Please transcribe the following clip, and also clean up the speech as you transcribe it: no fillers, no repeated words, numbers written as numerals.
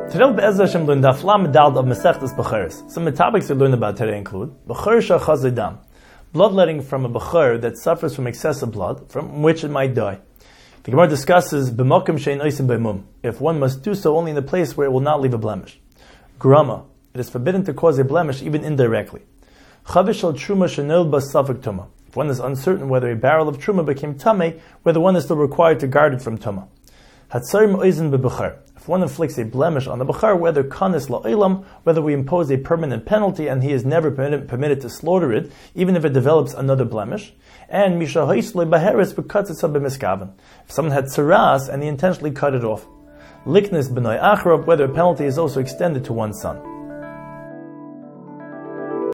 Today we'll Be'ez Hashem learn Daf Lamed Daled of Masechtas Becharos. Some of the topics we learn about today include Bechor Shachazei Dam, bloodletting from a Bechor that suffers from excessive blood, from which it might die. The Gemara discusses B'mokim Shein Oisim Be'mum, if one must do so only in a place where it will not leave a blemish. Grama, it is forbidden to cause a blemish even indirectly. Chavish al Truma Shenil Bas Safek Tuma, if one is uncertain whether a barrel of Truma became Tameh, whether one is still required to guard it from Tuma. Hatzarim Oizen Be'Bechor, if one inflicts a blemish on the Bechor, whether kanis la'ilam, whether we impose a permanent penalty and he is never permitted to slaughter it, even if it develops another blemish, and misha ha'isle baheres b'katzitza b'miskaven, if someone had tsaras and he intentionally cut it off. Liknis b'noi achrab, whether a penalty is also extended to one's son.